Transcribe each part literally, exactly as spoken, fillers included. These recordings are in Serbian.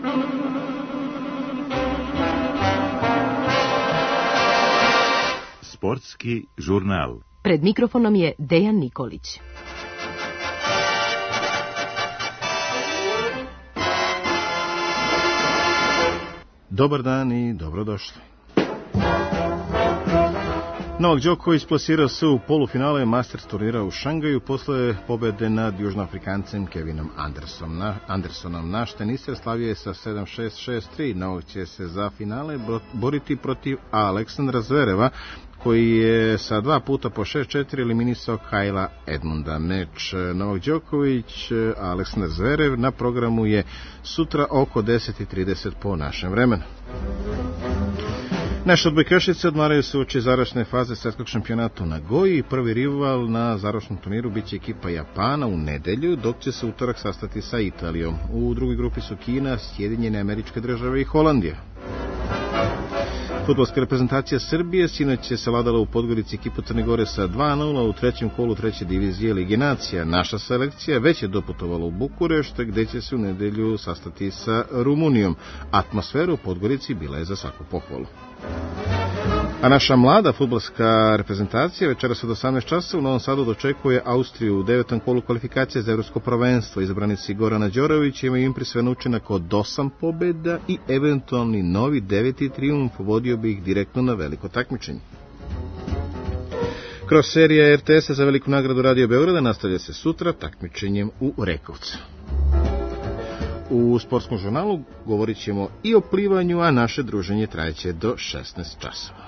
Sportski žurnal. Pred mikrofonom je Dejan Nikolić. Dobar dan i dobrodošli. Novak Đoković plasirao se u polufinale Masters turnira u Šangaju posle pobede nad Južnoafrikancem Kevinom Andersom. Na, Andersonom. Naš teniser slavio je sa sedam šest šest tri. Novak će se za finale boriti protiv Aleksandra Zvereva, koji je sa dva puta po šest četiri eliminisao Kajla Edmunda. Meč Novak Đoković, Aleksandar Zverev na programu je sutra oko deset i trideset po našem vremenu. Naše odbojkašice odmaraju se uoči završne faze svetskog šampionata u Nagoji. Prvi rival na završnom turniru biće ekipa Japana u nedelju, dok će se utorak sastati sa Italijom. U drugoj grupi su Kina, Sjedinjene Američke Države i Holandija. Fudbalska reprezentacija Srbije sinoć je savladala u Podgorici ekipu Crne Gore sa dva nula u trećem kolu treće divizije Lige nacija. Naša selekcija već je doputovala u Bukurešt, gde će se u nedelju sastati sa Rumunijom. Atmosfera u Podgorici bila je za svaku pohvalu. A naša mlada fudbalska reprezentacija večeras od osamnaest časova u Novom Sadu dočekuje Austriju u devetom kolu kvalifikacije za evropsko prvenstvo. Izabranici Gorana Đorovića imaju impresivan učinak od osam pobeda i eventualni novi deveti trijumf vodio bi ih direktno na veliko takmičenje. Kroz serija er te esa za veliku nagradu Radio Beograda nastavlja se sutra takmičenjem u Rekovcu. U sportskom žurnalu govorit ćemo i o plivanju, a naše druženje trajeće do šesnaest časova.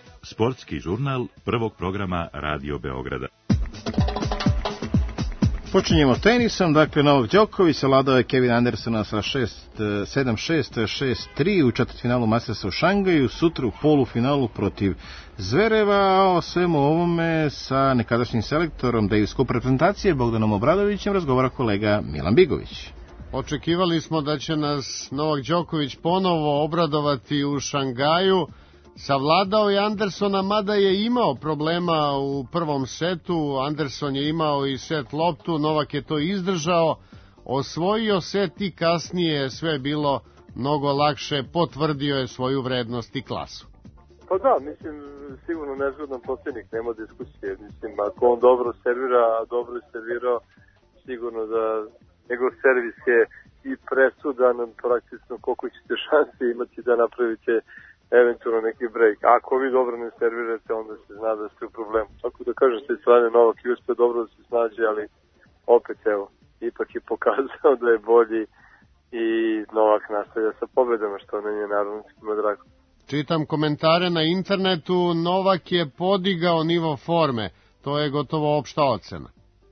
Sportski žurnal prvog programa Radio Beograda. Počinjemo tenisom, dakle Novak Đoković savladao je Kevina Andersona sa sedam šest, šest tri u četvrtfinalu Mastersa u Šangaju, sutra u polufinalu protiv Zvereva, a o svemu ovome sa nekadašnjim selektorom Daviscup reprezentacije Bogdanom Obradovićem razgovara kolega Milan Bigović. Očekivali smo da će nas Novak Đoković ponovo obradovati u Šangaju. Savladao je Andersona, mada je imao problema u prvom setu. Anderson je imao i set loptu, Novak je to izdržao, osvojio set i kasnije sve je bilo mnogo lakše, potvrdio je svoju vrednost i klasu. Pa da, mislim, sigurno nezgodan protivnik, nema diskusije. Mislim, ako on dobro servira, a dobro je servirao, sigurno da njegov servis je i presudan, praktično koliko ćete šanse imati da napravite eventualno neki break. Ako vi dobro ne servirate, onda se zna da ste u problemu. Tako da kažem, s te strane Novak i uspio dobro da se snađe, ali opet evo, ipak je pokazao da je bolji i Novak nastavlja sa pobedama, što nam je naravno svima drago. Čitam komentare na internetu, Novak je podigao nivo forme, to je gotovo opšta ocena.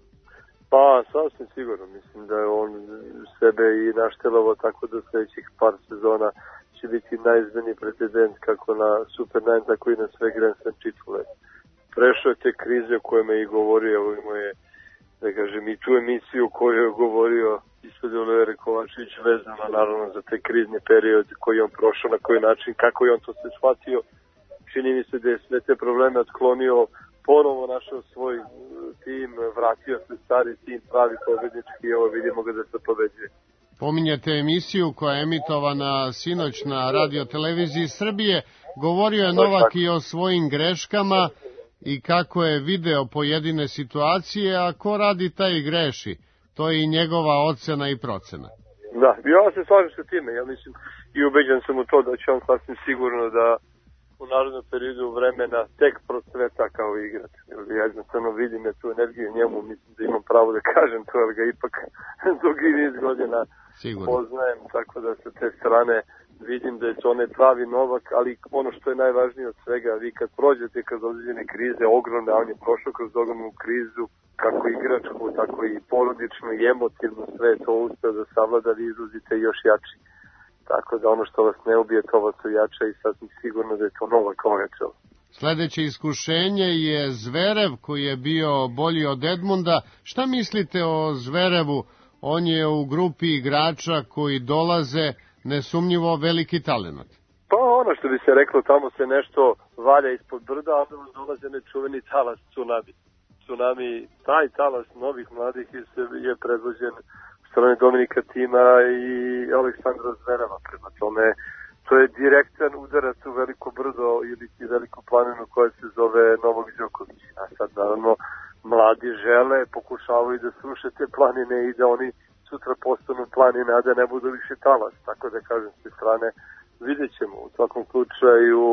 Pa, sasvim sigurno, mislim da je on sebe i naštelovao tako da sledećih par sezona će biti najizmeniji pretendent kako na Super devet, tako i na sve Grand Slam titule. Prešao je te krize o kojima je i govorio, imao je, da kažem, i tu emisiju koju je govorio ispred Olivera Kovačević vezano naravno za te krizne periode koji je on prošao, na koji način, kako je on to se shvatio. Čini mi se da je sve te probleme otklonio, ponovo našao svoj tim, vratio se stari tim, pravi pobednički i ovo vidimo ga da se pobeđuje. Pominjate emisiju koja je emitovana sinoć na radioteleviziji Srbije. Govorio je Novak i o svojim greškama i kako je video pojedine situacije, a ko radi taj i greši. To je i njegova ocena i procena. Da, ja se slažem sa time. Ja mislim i ubeđen sam u to da će on sasvim sigurno da u narodnom periodu vremena tek procveta kao igrač. Ja jednostavno vidim ja tu energiju njemu, mislim da imam pravo da kažem to, ali ga ipak dugi niz godina sigurno poznajem, tako da sa te strane vidim da je to onaj pravi Novak, ali ono što je najvažnije od svega, vi kad prođete kroz određene krize, ogromne, a on je prošao kroz ogromnu krizu, kako igračku, tako i porodično i emotivno, sve to uspeo da savlada, vi izlazite još jači. Tako da ono što vas ne ubije, to vas ujača i sasvim sigurno da je to Novak ojačao. Sledeće iskušenje je Zverev koji je bio bolji od Edmunda. Šta mislite o Zverevu? On je u grupi igrača koji dolaze, nesumnjivo veliki talenat. Pa ono što bi se reklo, tamo se nešto valja ispod brda, a onda dolaze nečuveni talas tsunami. Tsunami, taj talas novih mladih je predvođen strane Dominika Tima i Aleksandra Zvereva. Prema tome, to je direktan udarac u veliko brdo ili veliku planinu koja se zove Novak Đoković. A sad, naravno, mladi žele, pokušavaju da sruše te planine i da oni sutra postanu planine, a da ne budu više talas. Tako da kažem, s te strane, vidjet ćemo. U svakom slučaju,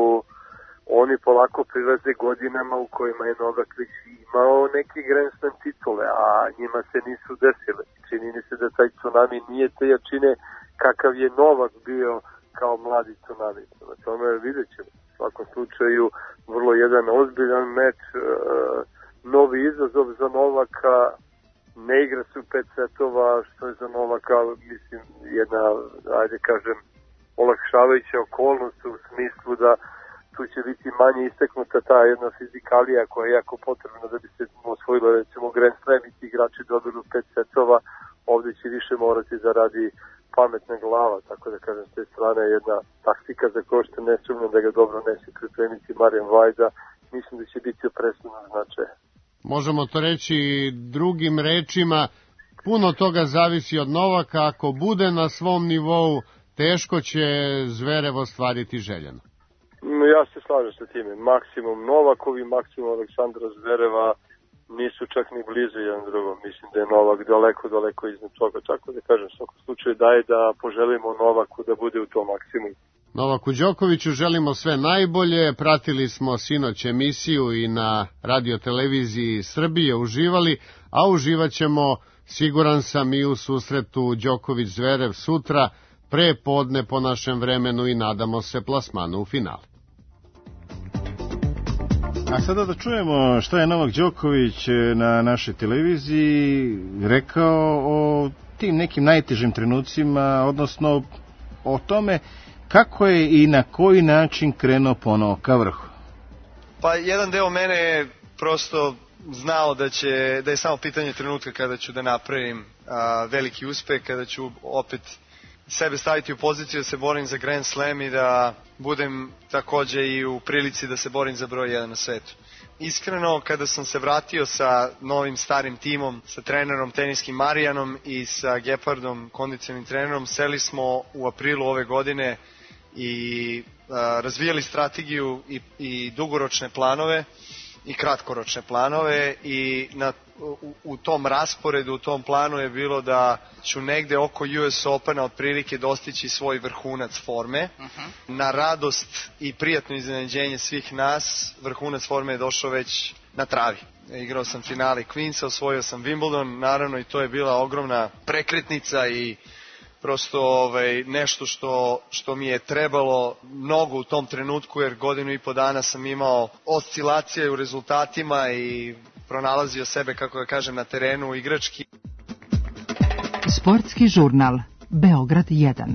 oni polako prilaze godinama u kojima je Novak već imao neke Grand Slam titule, a njima se nisu desile. Čini mi se da taj tsunami nije te jačine kakav je Novak bio kao mladi tsunami. Na tome vidjet ćemo. U svakom slučaju, vrlo jedan ozbiljan meč, e, novi izazov za Novaka, ne igra su pet setova, što je za Novaka, mislim, jedna, ajde kažem, olakšavajuća okolnost u smislu da tu će biti manje isteknuta ta jedna fizikalija koja je jako potrebna da bi se osvojila, recimo, Grand Slam i ti igrači dobili pet setova, ovde će više morati da radi pametna glava, tako da kažem, s te strane jedna taktika za koju što ne sumnjam da ga dobro neće pripremiti Marijan Vajda, mislim da će biti u presudnom značaju. Možemo to reći drugim rečima, puno toga zavisi od Novaka, ako bude na svom nivou, teško će Zverev ostvariti željeno. Ja se slažem sa time. Maksimum Novakovi, maksimum Aleksandra Zvereva nisu čak ni blizu jedan drugom. Mislim da je Novak daleko, daleko iznad toga. Tako da kažem, u svakom slučaju daje da poželimo Novaku da bude u tom maksimumu. Novaku Đokoviću želimo sve najbolje. Pratili smo sinoć emisiju i na radioteleviziji Srbije uživali, a uživat ćemo, siguran sam, i u susretu Đoković-Zverev sutra, pre podne po našem vremenu i nadamo se plasmanu u finale. A sada da čujemo šta je Novak Đoković na našoj televiziji rekao o tim nekim najtežim trenucima, odnosno o tome kako je i na koji način krenuo ponovo ka vrhu. Pa jedan deo mene je prosto znao da će da je samo pitanje trenutka kada ću da napravim a, veliki uspeh, kada ću opet sebe staviti u poziciju da se borim za Grand Slam i da budem takođe i u prilici da se borim za broj jedan na svetu. Iskreno, kada sam se vratio sa novim starim timom, sa trenerom teniskim Marijanom i sa Gepardom, kondicionim trenerom, seli smo u aprilu ove godine i a, razvijali strategiju i, i dugoročne planove i kratkoročne planove i na, u, u tom rasporedu, u tom planu je bilo da ću negde oko U S Opena otprilike dostići svoj vrhunac forme. Uh-huh. Na radost i prijatno iznenađenje svih nas, vrhunac forme je došao već na travi. Igrao sam finale Queensa, osvojio sam Wimbledon, naravno i to je bila ogromna prekretnica i prosto ovaj, nešto što, što mi je trebalo mnogo u tom trenutku, jer godinu i po dana sam imao oscilacije u rezultatima i pronalazio sebe, kako da kažem, na terenu igrački. Sportski žurnal, Beograd jedan.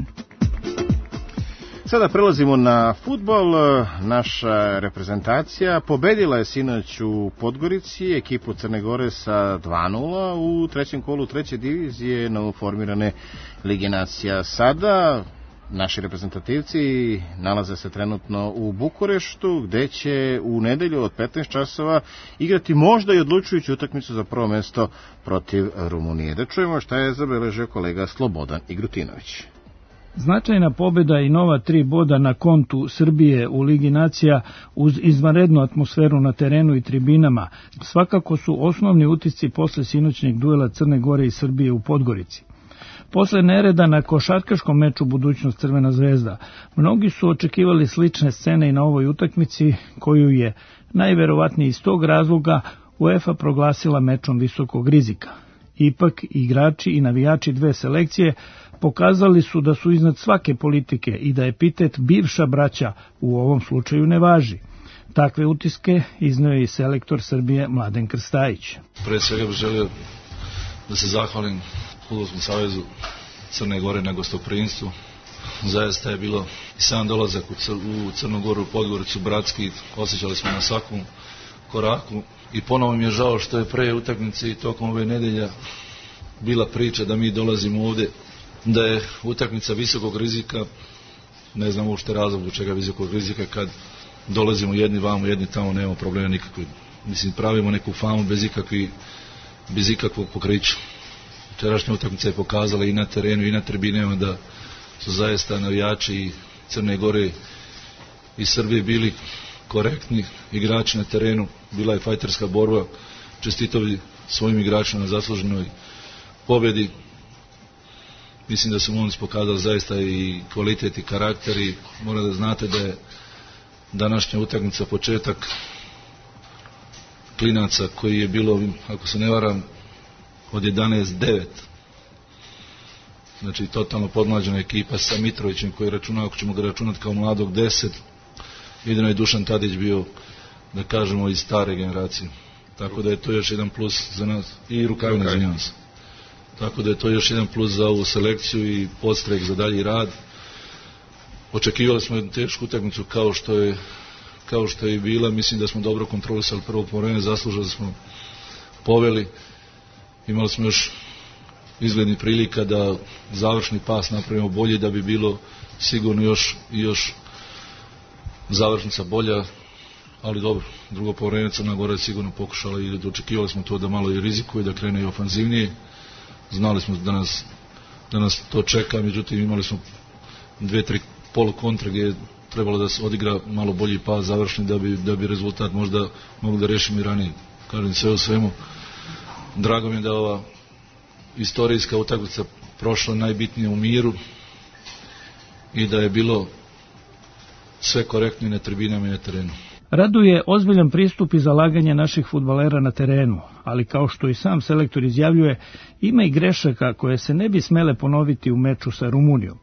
Sada prelazimo na fudbal. Naša reprezentacija pobedila je sinoć u Podgorici ekipu Crne Gore sa dva nula u trećem kolu treće divizije novoformirane Lige nacija. Sada naši reprezentativci nalaze se trenutno u Bukureštu, gde će u nedelju od petnaest časova igrati možda i odlučujuću utakmicu za prvo mesto protiv Rumunije. Da čujemo šta je zabeležio kolega Slobodan Igrutinović. Značajna pobjeda i nova tri boda na kontu Srbije u Ligi nacija uz izvanrednu atmosferu na terenu i tribinama svakako su osnovni utisci posle sinoćnjeg duela Crne Gore i Srbije u Podgorici. Posle nereda na košarkaškom meču Budućnost Crvena zvezda, mnogi su očekivali slične scene i na ovoj utakmici, koju je najverovatnije iz tog razloga UEFA proglasila mečom visokog rizika. Ipak, igrači i navijači dve selekcije pokazali su da su iznad svake politike i da epitet bivša braća u ovom slučaju ne važi. Takve utiske izneo je i selektor Srbije Mladen Krstajić. Pre svega bih želio da se zahvalim Fudbalskom savezu Crne Gore na gostoprimstvu. Zaista je bilo i sam dolazak u, Cr u Crnu Goru, u Podgoricu, bratski, osjećali smo na svakom koraku i ponovo mi je žao što je pre utakmice i tokom ove nedelja bila priča da mi dolazimo ovde, da je utakmica visokog rizika. Ne znam uopšte razlog do čega visokog rizika, kad dolazimo jedni vamo, jedni tamo, nemamo problema nikakvi. Mislim, pravimo neku famu bez ikakvi, bez ikakvog pokrića. Včerašnja utakmica je pokazala i na terenu i na tribinama da su zaista navijači Crne Gore i Srbije bili korektni igrači na terenu. Bila je fajterska borba, čestitovi svojim igračima na zasluženoj pobjedi. Mislim da su momci pokazali zaista i kvalitet i karakter i mora da znate da je današnja utakmica početak klinaca koji je bilo, ako se ne varam, od jedanaest devet. Znači totalno podmlađena ekipa sa Mitrovićem koji računa, ako ćemo ga računati kao mladog, deset. Jedino je Dušan Tadić bio, da kažemo, iz stare generacije. Tako da je to još jedan plus za nas. I Rukavina, okay. Izvinjavam se. Tako da je to još jedan plus za ovu selekciju i podstrek za dalji rad. Očekivali smo jednu tešku utakmicu kao što je kao što je i bila. Mislim da smo dobro kontrolisali prvo povreme, zaslužili da smo poveli. Imali smo još izgledni prilika da završni pas napravimo bolje, da bi bilo sigurno još još završnica bolja, ali dobro, drugo povreme Crna Gora je sigurno pokušala i očekivali smo to da malo i rizikuje, da krene i ofanzivnije. Znali smo da nas, da nas to čeka, međutim imali smo dve, tri polu kontra gdje je trebalo da se odigra malo bolji pas završni da bi, da bi rezultat možda mogli da rešimo i ranije. Kažem, sve u svemu, drago mi je da ova istorijska utakmica prošla najbitnije u miru i da je bilo sve korektno na tribinama i na terenu. Raduje ozbiljan pristup i zalaganje naših fudbalera na terenu, ali kao što i sam selektor izjavljuje, ima i grešaka koje se ne bi smele ponoviti u meču sa Rumunijom.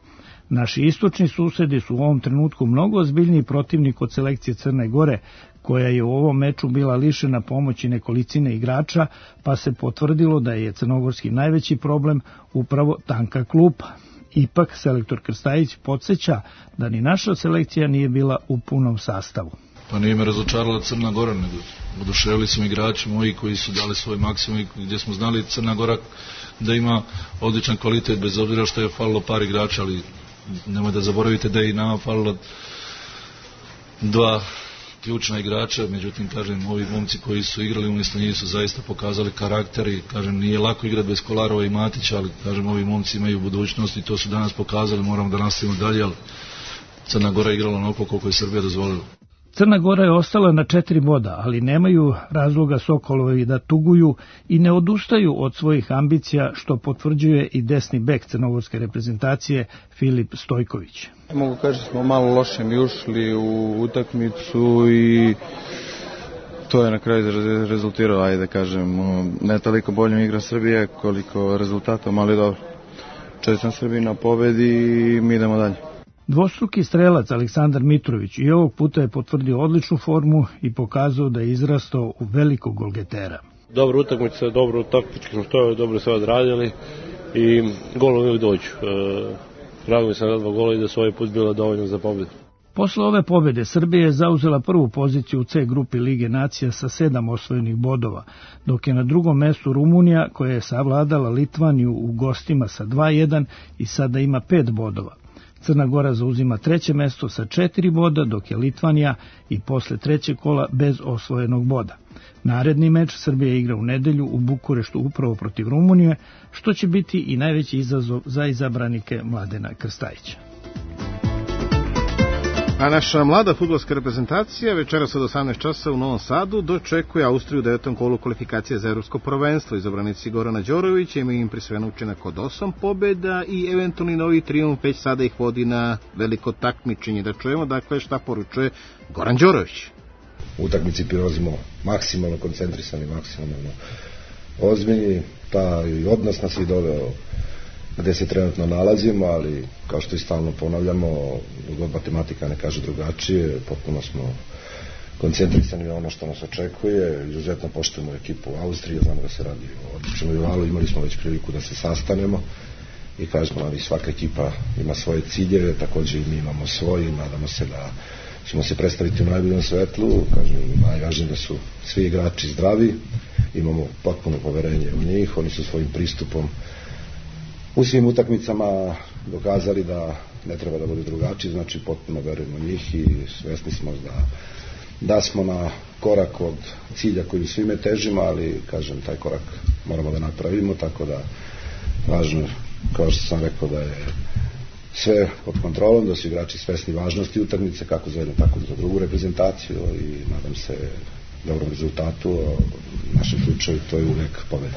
Naši istočni susedi su u ovom trenutku mnogo ozbiljniji protivnik od selekcije Crne Gore, koja je u ovom meču bila lišena pomoći nekolicine igrača, pa se potvrdilo da je crnogorski najveći problem upravo tanka klupa. Ipak, selektor Krstajić podsjeća da ni naša selekcija nije bila u punom sastavu. Pa nije me razočarala Crna Gora, nego oduševili su igrači moji koji su dali svoj maksimum, gdje smo znali Crna Gora da ima odličan kvalitet, bez obzira što je falilo par igrača, ali nemoj da zaboravite da je i nama falilo dva ključna igrača, međutim, kažem, ovi momci koji su igrali umjesto njih su zaista pokazali karakter i, kažem, nije lako igrati bez Kolarova i Matića, ali, kažem, ovi momci imaju budućnost i to su danas pokazali, moramo da nastavimo dalje, ali Crna Gora je igrala onoliko koliko je Srbija dozvolila. Crna Gora je ostala na četiri boda, ali nemaju razloga Sokolovi da tuguju i ne odustaju od svojih ambicija, što potvrđuje i desni bek crnogorske reprezentacije Filip Stojković. Mogu kaži smo malo loše mi ušli u utakmicu i to je na kraju rezultiralo, ajde da kažem, ne toliko boljom igra Srbije koliko rezultatom, ali dobro. Čestitam Srbiji na pobedi i mi idemo dalje. Dvostruki strelac Aleksandar Mitrović i ovog puta je potvrdio odličnu formu i pokazao da je izrastao u velikog golgetera. Dobra utakmica, dobro taktički smo stojali, dobro sve odradili i golovi uvijek dođu. E, drago mi se na dva gola i da su ovaj put bilo dovoljno za pobjedu. Posle ove pobjede Srbija je zauzela prvu poziciju u C grupi Lige nacija sa sedam osvojenih bodova, dok je na drugom mestu Rumunija, koja je savladala Litvaniju u gostima sa dva jedan i sada ima pet bodova. Crna Gora zauzima treće mesto sa četiri boda, dok je Litvanija i posle trećeg kola bez osvojenog boda. Naredni meč Srbija igra u nedelju u Bukureštu upravo protiv Rumunije, što će biti i najveći izazov za izabranike Mladena Krstajića. A naša mlada fudbalska reprezentacija večeras od osamnaest časova u Novom Sadu dočekuje Austriju u devetom kolu kvalifikacije za evropsko prvenstvo. Izabranici Gorana Đorovića imaju impresivan učinak od osam pobjeda i eventualni novi trijumf već sada ih vodi na veliko takmičenje. Da čujemo dakle šta poručuje Goran Đorović. U utakmici prilazimo maksimalno koncentrisani, maksimalno ozbiljni, pa i odnos nas je doveo gde se trenutno nalazimo, ali kao što i stalno ponavljamo, god matematika ne kaže drugačije, potpuno smo koncentrisani na ono što nas očekuje, izuzetno poštujemo ekipu u Austriji, znamo da se radi o odličnom rivalu, imali smo već priliku da se sastanemo i kažemo nam i svaka ekipa ima svoje ciljeve, također i mi imamo svoje i nadamo se da ćemo se predstaviti u najboljem svetlu, kažem, najvažnije da su svi igrači zdravi, imamo potpuno poverenje u njih, oni su svojim pristupom u svim utakmicama dokazali da ne treba da bude drugačiji, znači potpuno verujemo njih i svesni smo da, da smo na korak od cilja koji svime težimo, ali kažem, taj korak moramo da napravimo, tako da važno, kao što sam rekao, da je sve pod kontrolom, da su igrači svesni važnosti utakmice, kako za jednu, tako za drugu reprezentaciju i nadam se dobrom rezultatu, u našem slučaju to je uvek pobjeda.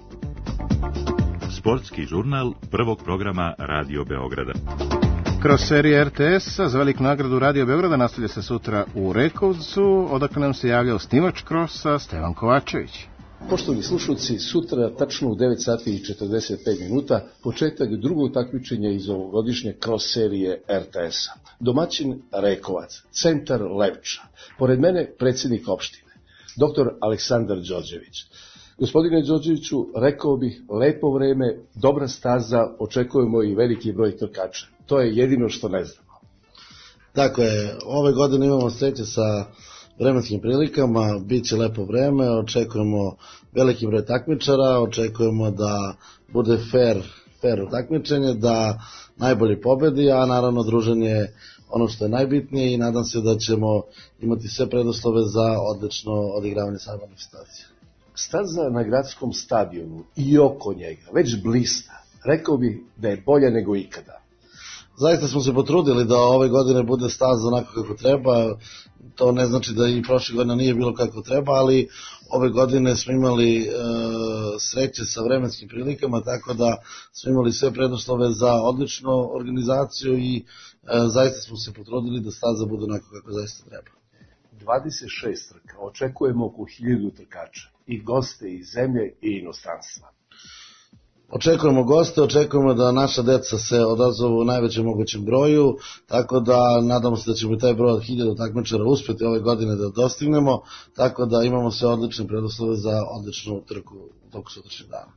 Sportski žurnal prvog programa Radio Beograda. Kroz serije R T S-a za veliku nagradu Radio Beograda nastavlja se sutra u Rekovcu, odakle nam se javlja osnivač Krosa Stevan Kovačević. Poštovani slušalci, sutra tačno u devet sati i četrdeset pet minuta početak drugog takmičenja iz ovogodišnje cross serije R T S-a. Domaćin Rekovac, centar Levča. Pored mene predsjednik opštine, doktor Aleksandar Đorđević. Gospodine Đorđeviću, rekao bih, lepo vreme, dobra staza, očekujemo i veliki broj trkača. To je jedino što ne znamo. Tako je, ove godine imamo sreće sa vremenskim prilikama, bit će lepo vreme, očekujemo veliki broj takmičara, očekujemo da bude fair, fair takmičenje, da najbolji pobedi, a naravno druženje ono što je najbitnije i nadam se da ćemo imati sve preduslove za odlično odigravanje same manifestacije. Staza na gradskom stadionu i oko njega već blista, rekao bih da je bolja nego ikada. Zaista smo se potrudili da ove godine bude staza onako kako treba, to ne znači da i prošle godine nije bilo kako treba, ali ove godine smo imali e, sreće sa vremenskim prilikama, tako da smo imali sve preduslove za odličnu organizaciju i e, zaista smo se potrudili da staza bude onako kako zaista treba. dvadeset šest trka, očekujemo oko hiljadu trkača, i goste iz zemlje i inostranstva. Očekujemo goste, očekujemo da naša deca se odazovu u najvećem mogućem broju, tako da nadamo se da ćemo i taj broj od hiljadu takmičara uspjeti ove godine da dostignemo, tako da imamo sve odlične preduslove za odličnu trku u toku sutrašnjeg dana.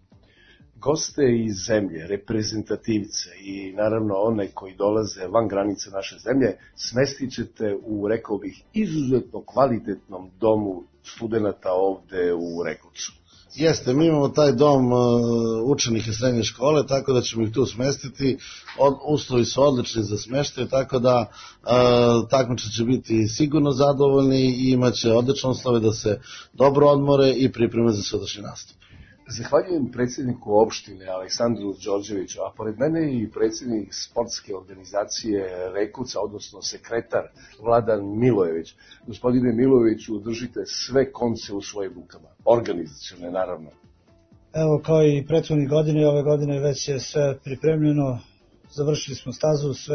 Goste iz zemlje, reprezentativce i naravno one koji dolaze van granice naše zemlje, smestit ćete u, rekao bih, izuzetno kvalitetnom domu studenta ovde u Rekovcu. Jeste, mi imamo taj dom uh, učenika srednje škole, tako da ćemo ih tu smestiti. Od, uslovi su odlični za smeštaj, tako da uh, takmičari će biti sigurno zadovoljni i imaće odlične uslove da se dobro odmore i pripreme za sutrašnji nastup. Zahvaljujem predsjedniku opštine Aleksandru Đorđeviću, a pored mene i predsjednik sportske organizacije Rekovca, odnosno sekretar Vladan Milojević. Gospodine Milojeviću, držite sve konce u svojim rukama, organizacione naravno. Evo, kao i prethodnih godine, ove godine već je sve pripremljeno, završili smo stazu, sve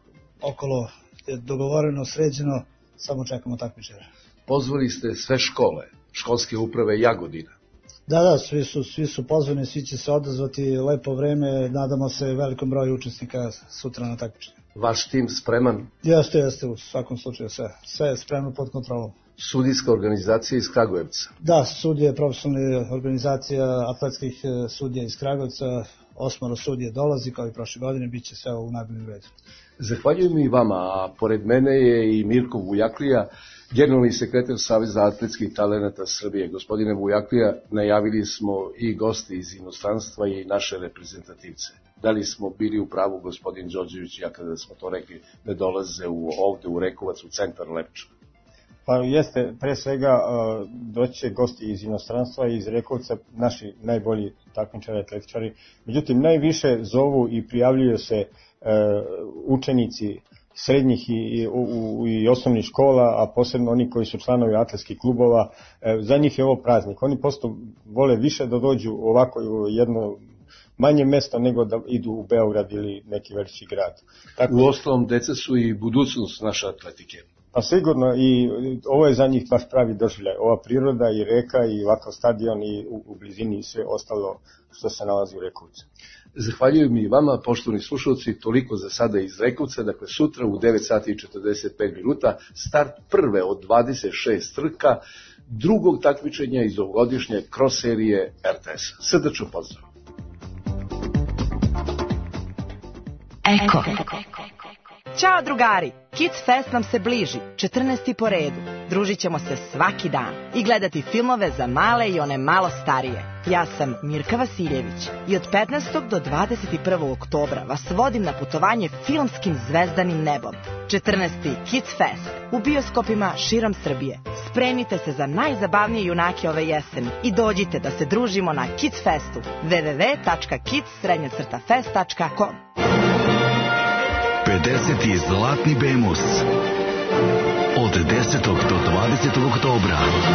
okolo je dogovoreno, sređeno, samo čekamo takmičare. Pozvali ste sve škole, školske uprave Jagodina. Da, da, svi su, svi su pozvani, svi će se odazvati, lepo vreme, nadamo se velikom broju učesnika sutra na takmičenju. Vaš tim spreman? Jeste, jeste, u svakom slučaju sve, sve je spremno pod kontrolom. Sudijska organizacija iz Kragujevca? Da, sudije, profesionalna organizacija atletskih sudija iz Kragujevca, osmoro sudije dolazi, kao i prošle godine, bit će sve u najboljem redu. Zahvaljujem i vama, a pored mene je i Mirko Vujaklija, generalni sekretar Saveza atletskih talenata Srbije. Gospodine Vujaklija, najavili smo i goste iz inostranstva i naše reprezentativce. Da li smo bili u pravu, gospodin Đorđević, ja kada smo to rekli, da dolaze u, ovde u Rekovac, u centar Lepča? Pa jeste, pre svega doće gosti iz inostranstva i iz Rekovca, naši najbolji takmičari, atletičari. Međutim, najviše zovu i prijavljuju se učenici srednjih i, i, u, i osnovnih škola, a posebno oni koji su članovi atletskih klubova. Za njih je ovo praznik. Oni posto vole više da dođu ovako u jedno manje mesto nego da idu u Beograd ili neki veliki grad. Tako, u ostalom, deca su i budućnost naše atletike. Pa sigurno, i ovo je za njih baš pravi doživljaj. Ova priroda i reka i ovakav stadion i u, u blizini i sve ostalo što se nalazi u Rekovcu. Zahvaljujem i vama, poštovani slušalci, toliko za sada iz Rekovca. Dakle, sutra u devet sati i četrdeset pet minuta start prve od dvadeset šest trka drugog takmičenja iz ovogodišnje cross serije er te es-a. Srdačno pozdrav. Eko. Ćao drugari, Kids Fest nam se bliži, četrnaesti po redu. Družit ćemo se svaki dan i gledati filmove za male i one malo starije. Ja sam Mirka Vasiljević i od petnaestog do dvadeset prvog oktobra vas vodim na putovanje filmskim zvezdanim nebom. četrnaesti Kids Fest u bioskopima širom Srbije. Spremite se za najzabavnije junake ove jeseni i dođite da se družimo na Kids Festu w w w tačka kids fest tačka com. pedeseti Zlatni Bemus od desetog do dvadesetog oktobra.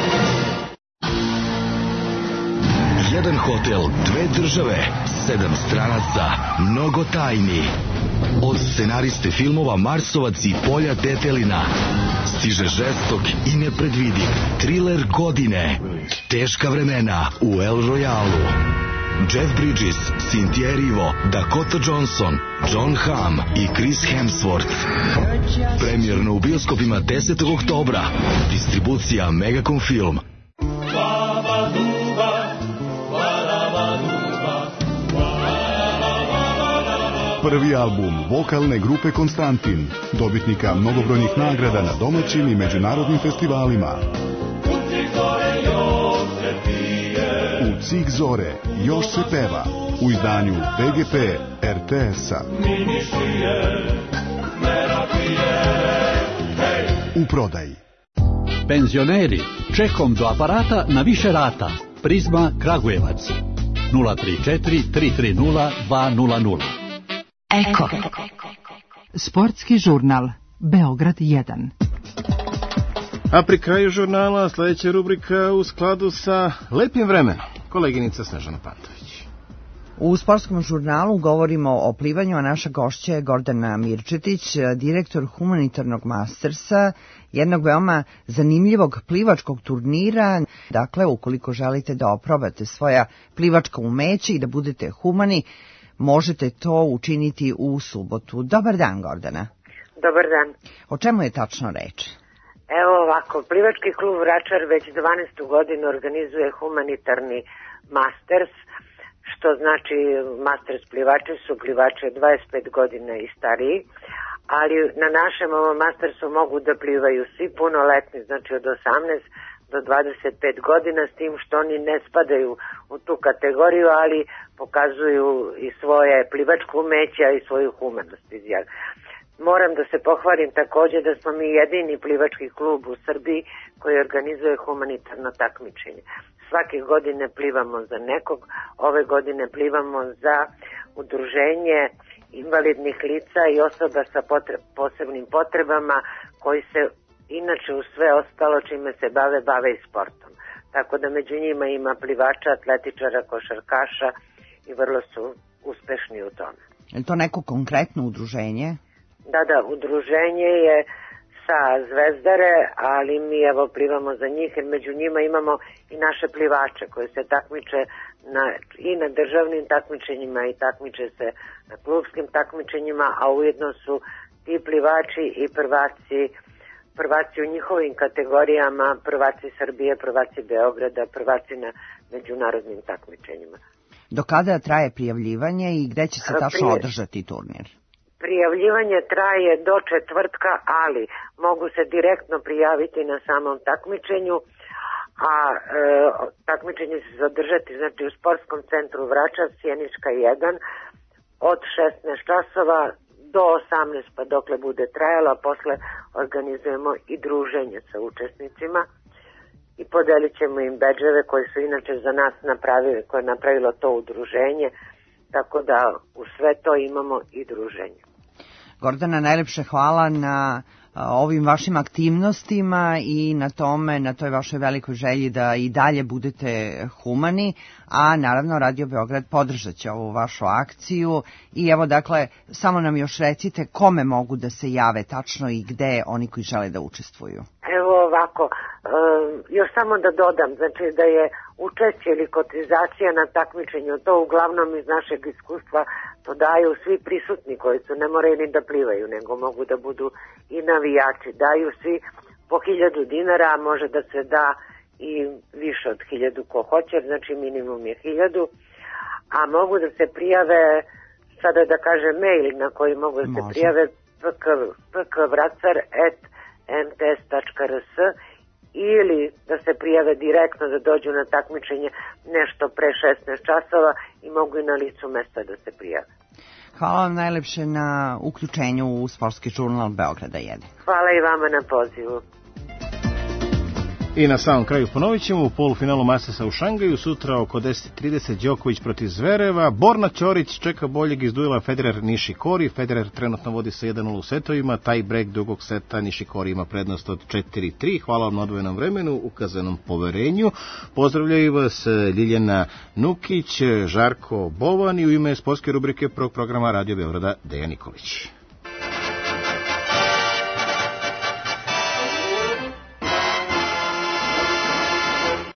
Jedan hotel, dve države, sedam stranaca, mnogo tajni. Od scenariste filmova Marsovac i Polja Tetelina stiže žestok i nepredvidiv triler godine. Teška vremena u El Royalu. Jeff Bridges, Cynthia Erivo, Dakota Johnson, John Hamm i Chris Hemsworth. Premijerno u bioskopima desetog oktobra. Distribucija Megacom Film. Prvi album vokalne grupe Konstantin, dobitnika mnogobrojnih nagrada na domaćim i međunarodnim festivalima. U Cik zore, još se peva, u izdanju be ge pe er te es-a. U prodaji. Penzioneri, čekom do aparata na više rata. Prizma Kragujevac. nula tri četiri tri tri nula dva nula nula. Eko. Sportski žurnal Beograd jedan. A pri kraju žurnala sljedeća rubrika u skladu sa lepim vremenom. Koleginica Snežana Pantović. U sportskom žurnalu govorimo o plivanju, a naša gošća je Gordana Mirčetić, direktor humanitarnog mastersa, jednog veoma zanimljivog plivačkog turnira. Dakle, ukoliko želite da oprobate svoja plivačka umeća i da budete humani, možete to učiniti u subotu. Dobar dan, Gordana. Dobar dan. O čemu je tačno reč? Evo ovako, plivački klub Vračar već dvanaestu godinu organizuje humanitarni masters, što znači masters plivači su plivači od dvadeset pet godina i stariji, ali na našem ovom mastersu mogu da plivaju svi punoletni, znači od osamnaest do dvadeset pet godina, s tim što oni ne spadaju u tu kategoriju, ali pokazuju i svoje plivačko umeća i svoju humanost. Moram da se pohvalim takođe da smo mi jedini plivački klub u Srbiji koji organizuje humanitarno takmičenje. Svake godine plivamo za nekog, ove godine plivamo za udruženje invalidnih lica i osoba sa potre, posebnim potrebama koji se inače u sve ostalo čime se bave, bave i sportom. Tako da među njima ima plivača, atletičara, košarkaša i vrlo su uspešni u tome. Je li to neko konkretno udruženje? Da, da, udruženje je sa Zvezdare, ali mi evo plivamo za njih, jer među njima imamo i naše plivače koji se takmiče na, i na državnim takmičenjima i takmiče se na klubskim takmičenjima, a ujedno su ti plivači i prvaci, prvaci u njihovim kategorijama, prvaci Srbije, prvaci Beograda, prvaci na međunarodnim takmičenjima. Do kada traje prijavljivanje i gde će se tačno Prije... održati turnir? Prijavljivanje traje do četvrtka, ali mogu se direktno prijaviti na samom takmičenju, a e, takmičenje će se održati znači, u sportskom centru Vračar, Sjenička jedan, od šesnaest časova do osamnaest, pa dokle bude trajalo, a posle organizujemo i druženje sa učesnicima i podelit ćemo im bedževe koji su inače za nas napravili, koje je napravilo to udruženje, tako da u sve to imamo i druženje. Gordana, najlepše hvala na ovim vašim aktivnostima i na tome, na toj vašoj velikoj želji da i dalje budete humani, a naravno Radio Beograd podržat će ovu vašu akciju i evo dakle, samo nam još recite kome mogu da se jave tačno i gde oni koji žele da učestvuju. Evo ovako, još samo da dodam, znači da je učešće ili kotizacija na takmičenju, to uglavnom iz našeg iskustva to daju svi prisutni koji su, ne moraju ni da plivaju, nego mogu da budu i navijači, daju svi po hiljadu dinara, a može da se da i više od hiljadu ko hoće, znači minimum je hiljadu, a mogu da se prijave, sada da kažem mail na koji mogu da se može. prijave p k vracar at m t s tačka r s ili da se prijave direktno da dođu na takmičenje nešto pre šesnaest časova i mogu i na licu mesta da se prijave. Hvala vam najlepše na uključenju u sportski žurnal Beograda jedan. Hvala i vama na pozivu. I na samom kraju ponovit ćemo u polufinalu Mastersa u Šangaju sutra oko deset trideset Đoković protiv Zvereva. Borna Ćorić čeka boljeg iz duela Federer Nishikori. Federer trenutno vodi sa jedan nula u setovima. Taj break drugog seta Nishikori ima prednost od četiri tri. Hvala vam na odvojenom vremenu, ukazanom poverenju. Pozdravljaju vas Ljiljana Nukić, Žarko Bovan i u ime sportske rubrike prvog programa Radio Beograda Dejan Nikolić.